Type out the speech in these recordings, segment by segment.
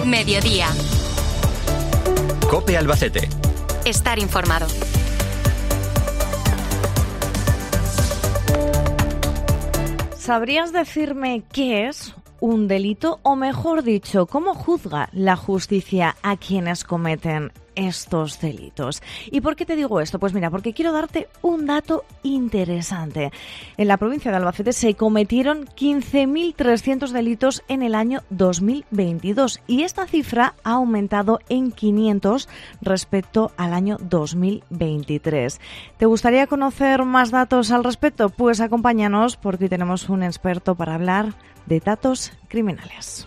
Mediodía. COPE Albacete. Estar informado. ¿Sabrías decirme qué es un delito? O mejor dicho, ¿cómo juzga la justicia a quienes cometen estos delitos? ¿Y por qué te digo esto? Pues mira, porque quiero darte un dato interesante. En la provincia de Albacete se cometieron 15.300 delitos en el año 2022 y esta cifra ha aumentado en 500 respecto al año 2023. ¿Te gustaría conocer más datos al respecto? Pues acompáñanos porque hoy tenemos un experto para hablar de datos criminales.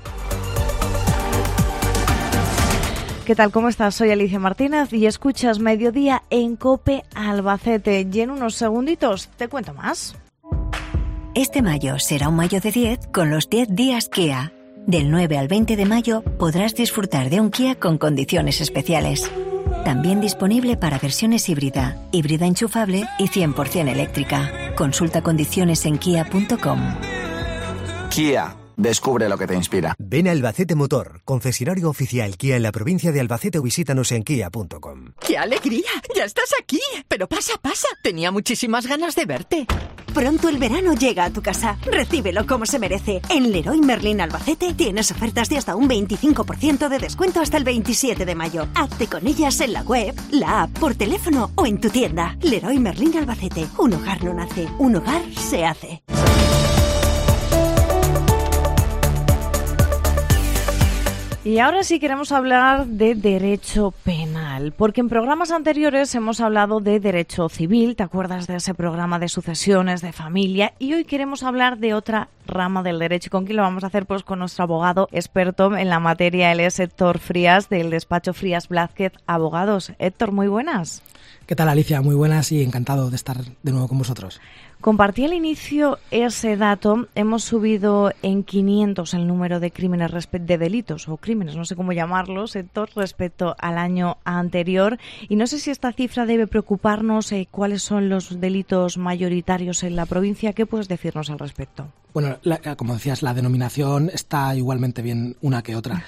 ¿Qué tal? ¿Cómo estás? Soy Alicia Martínez y escuchas Mediodía en COPE Albacete. Y en unos segunditos te cuento más. Este mayo será un mayo de 10 con los 10 días Kia. Del 9 al 20 de mayo podrás disfrutar de un Kia con condiciones especiales. También disponible para versiones híbrida enchufable y 100% eléctrica. Consulta condiciones en kia.com. Kia. Descubre lo que te inspira. Ven a Albacete Motor, concesionario oficial Kia en la provincia de Albacete, o visítanos en kia.com. ¡Qué alegría! ¡Ya estás aquí! Pero pasa. Tenía muchísimas ganas de verte. Pronto el verano llega a tu casa. Recíbelo como se merece. En Leroy Merlin Albacete tienes ofertas de hasta un 25% de descuento hasta el 27 de mayo. Hazte con ellas en la web, la app, por teléfono o en tu tienda. Leroy Merlin Albacete. Un hogar no nace, un hogar se hace. Y ahora sí queremos hablar de derecho penal, porque en programas anteriores hemos hablado de derecho civil, ¿te acuerdas de ese programa de sucesiones, de familia? Y hoy queremos hablar de otra rama del derecho. ¿Con quién lo vamos a hacer? Pues con nuestro abogado experto en la materia, él es Héctor Frías, del despacho Frías Blázquez Abogados. Héctor, muy buenas. ¿Qué tal, Alicia? Muy buenas y encantado de estar de nuevo con vosotros. Compartí al inicio ese dato. Hemos subido en 500 el número de crímenes, de delitos o crímenes, no sé cómo llamarlos, Héctor, respecto al año anterior. Y no sé si esta cifra debe preocuparnos. ¿Cuáles son los delitos mayoritarios en la provincia? ¿Qué puedes decirnos al respecto? Bueno, como decías, la denominación está igualmente bien una que otra.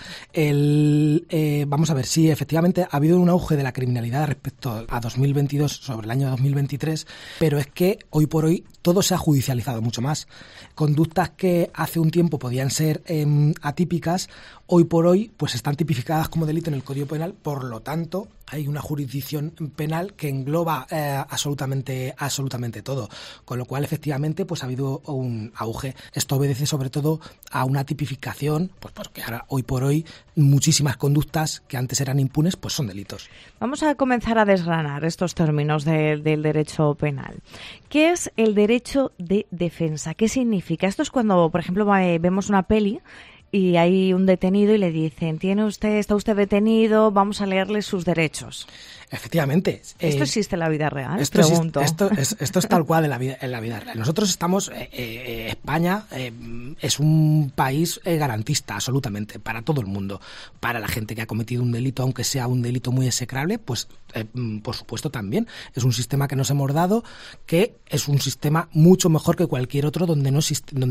Vamos a ver, sí, efectivamente ha habido un auge de la criminalidad respecto a 2022 sobre el año 2023, pero es que hoy por hoy todo se ha judicializado mucho más. Conductas que hace un tiempo podían ser atípicas, hoy por hoy pues están tipificadas como delito en el Código Penal, por lo tanto hay una jurisdicción penal que engloba absolutamente todo, con lo cual efectivamente pues ha habido un auge. Esto obedece sobre todo a una tipificación, pues porque ahora hoy por hoy muchísimas conductas que antes eran impunes pues son delitos. Vamos a comenzar a desgranar estos términos del derecho penal. ¿Qué es el derecho de defensa? ¿Qué significa? Esto es cuando, por ejemplo, vemos una peli y hay un detenido y le dicen, está usted detenido, vamos a leerle sus derechos. Efectivamente. ¿Esto existe en la vida real? Esto es tal cual en la vida real. Nosotros estamos, España es un país garantista absolutamente para todo el mundo. Para la gente que ha cometido un delito, aunque sea un delito muy execrable, pues por supuesto también. Es un sistema que nos hemos dado, que es un sistema mucho mejor que cualquier otro donde no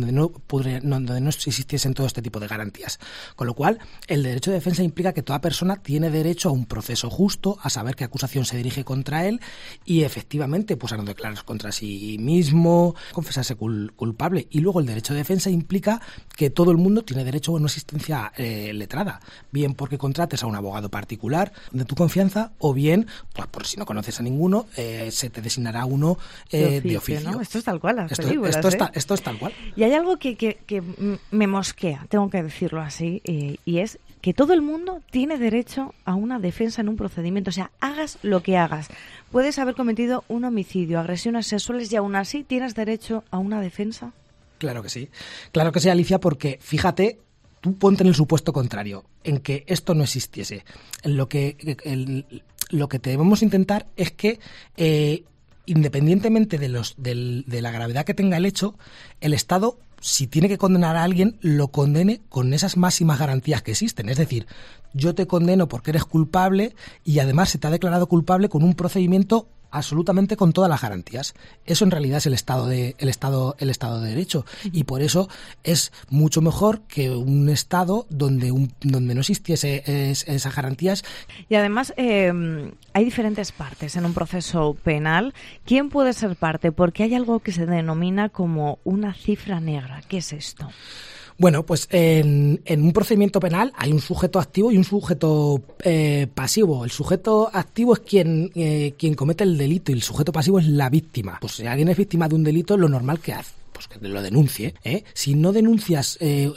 existiesen todo este tipo de garantías. Con lo cual, el derecho de defensa implica que toda persona tiene derecho a un proceso justo, a saber qué acusación se dirige contra él y efectivamente pues a no declararse contra sí mismo, confesarse culpable. Y luego el derecho de defensa implica que todo el mundo tiene derecho a una asistencia letrada, bien porque contrates a un abogado particular de tu confianza o bien, pues por si no conoces a ninguno, se te designará uno de oficio. ¿No? Esto es tal cual, esto es tal cual. Y hay algo que me mosquea, tengo que decirlo así, y es que todo el mundo tiene derecho a una defensa en un procedimiento. O sea, hagas lo que hagas. Puedes haber cometido un homicidio, agresiones sexuales y aún así tienes derecho a una defensa. Claro que sí, Alicia, porque fíjate, tú ponte en el supuesto contrario, en que esto no existiese. Lo que debemos intentar es que independientemente de la gravedad que tenga el hecho, el Estado, si tiene que condenar a alguien, lo condene con esas máximas garantías que existen. Es decir, yo te condeno porque eres culpable y además se te ha declarado culpable con un procedimiento absolutamente con todas las garantías. Eso en realidad es el Estado de Derecho, y por eso es mucho mejor que un Estado donde no existiese esas garantías. Y además hay diferentes partes en un proceso penal. ¿Quién puede ser parte? Porque hay algo que se denomina como una cifra negra. ¿Qué es esto? Bueno, pues en un procedimiento penal hay un sujeto activo y un sujeto pasivo. El sujeto activo es quien comete el delito y el sujeto pasivo es la víctima. Pues si alguien es víctima de un delito, lo normal que hace, pues que lo denuncie. Si no denuncias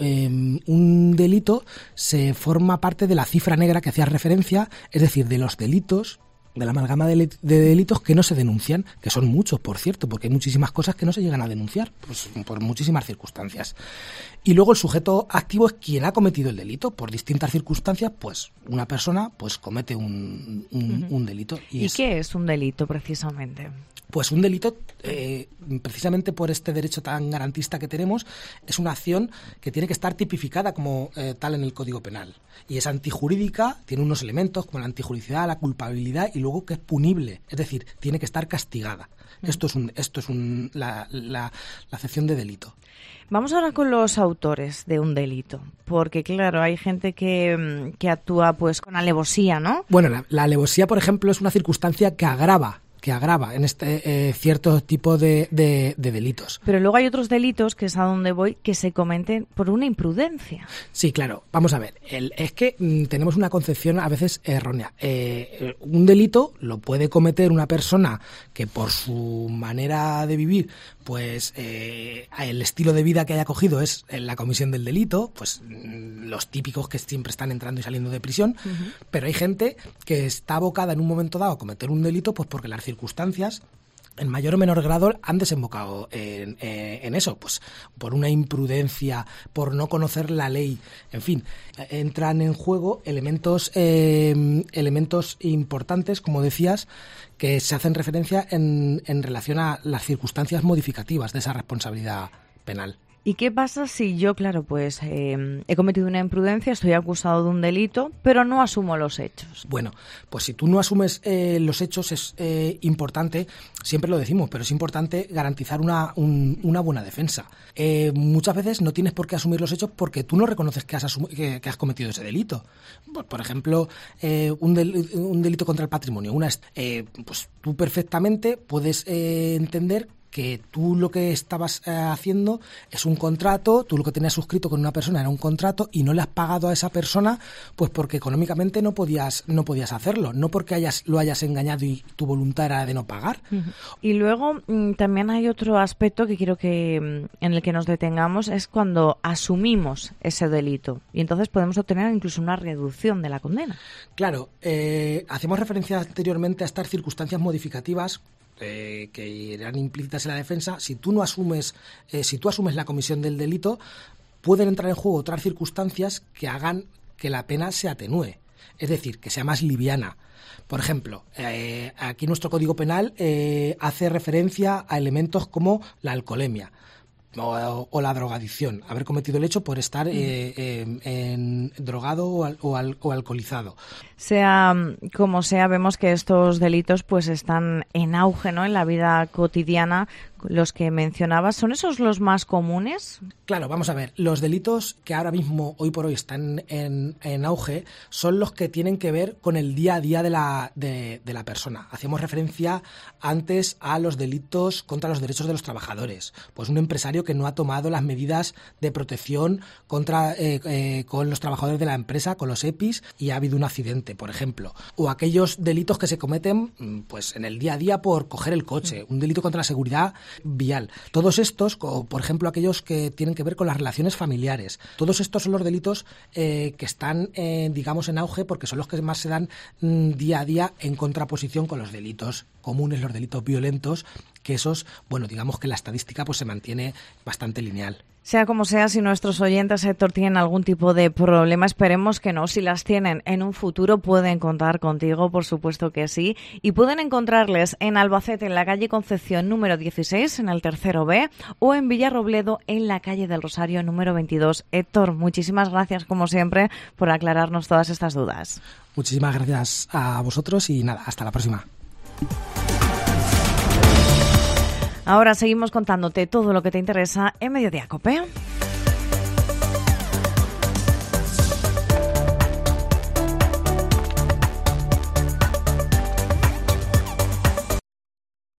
un delito, se forma parte de la cifra negra que hacías referencia, es decir, de los delitos, de la amalgama de delitos que no se denuncian, que son muchos, por cierto, porque hay muchísimas cosas que no se llegan a denunciar, pues, por muchísimas circunstancias. Y luego el sujeto activo es quien ha cometido el delito. Por distintas circunstancias, pues una persona pues comete un delito. ¿Y qué es un delito, precisamente? Pues un delito, precisamente por este derecho tan garantista que tenemos, es una acción que tiene que estar tipificada como tal en el Código Penal. Y es antijurídica, tiene unos elementos como la antijuridicidad, la culpabilidad, y luego que es punible, es decir, tiene que estar castigada. Esto es la acepción de delito. Vamos ahora con los autores de un delito, porque claro, hay gente que actúa pues con alevosía, ¿no? Bueno, la alevosía, por ejemplo, es una circunstancia que agrava en este cierto tipo de delitos. Pero luego hay otros delitos, que es a donde voy, que se cometen por una imprudencia. Sí, claro. Vamos a ver. Es que tenemos una concepción a veces errónea. Un delito lo puede cometer una persona que por su manera de vivir, pues el estilo de vida que haya cogido es la comisión del delito, pues los típicos que siempre están entrando y saliendo de prisión, pero hay gente que está abocada en un momento dado a cometer un delito pues porque las circunstancias en mayor o menor grado han desembocado en eso, pues por una imprudencia, por no conocer la ley, en fin, entran en juego elementos importantes, como decías, que se hacen referencia en relación a las circunstancias modificativas de esa responsabilidad penal. ¿Y qué pasa si yo, claro, pues he cometido una imprudencia, estoy acusado de un delito, pero no asumo los hechos? Bueno, pues si tú no asumes los hechos es importante, siempre lo decimos, pero es importante garantizar una buena defensa. Muchas veces no tienes por qué asumir los hechos porque tú no reconoces que has cometido ese delito. Por ejemplo, un delito contra el patrimonio. Pues tú perfectamente puedes entender que tú lo que estabas haciendo es un contrato, tú lo que tenías suscrito con una persona era un contrato y no le has pagado a esa persona pues porque económicamente no podías hacerlo, no porque lo hayas engañado y tu voluntad era de no pagar. Y luego también hay otro aspecto que quiero que en el que nos detengamos, es cuando asumimos ese delito y entonces podemos obtener incluso una reducción de la condena. Claro, hacemos referencia anteriormente a estas circunstancias modificativas que eran implícitas en la defensa. Si tú asumes la comisión del delito, pueden entrar en juego otras circunstancias que hagan que la pena se atenúe, es decir, que sea más liviana. Por ejemplo, aquí nuestro Código Penal hace referencia a elementos como la alcoholemia o la drogadicción, haber cometido el hecho por estar drogado o alcoholizado. Sea como sea, vemos que estos delitos pues están en auge, ¿no?, en la vida cotidiana. Los que mencionabas, ¿son esos los más comunes? Claro, vamos a ver. Los delitos que ahora mismo, hoy por hoy, están en auge son los que tienen que ver con el día a día de la persona. Hacíamos referencia antes a los delitos contra los derechos de los trabajadores. Pues un empresario que no ha tomado las medidas de protección con los trabajadores de la empresa, con los EPIs, y ha habido un accidente, por ejemplo. O aquellos delitos que se cometen pues en el día a día por coger el coche. Un delito contra la seguridad vial. Todos estos, por ejemplo, aquellos que tienen que ver con las relaciones familiares. Todos estos son los delitos que están, digamos, en auge porque son los que más se dan día a día en contraposición con los delitos comunes, los delitos violentos, que esos, bueno, digamos que la estadística pues se mantiene bastante lineal. Sea como sea, si nuestros oyentes, Héctor, tienen algún tipo de problema, esperemos que no. Si las tienen en un futuro, pueden contar contigo, por supuesto que sí. Y pueden encontrarles en Albacete, en la calle Concepción número 16, en el tercero B, o en Villarrobledo, en la calle del Rosario número 22. Héctor, muchísimas gracias, como siempre, por aclararnos todas estas dudas. Muchísimas gracias a vosotros y nada, hasta la próxima. Ahora seguimos contándote todo lo que te interesa en Mediodía COPE.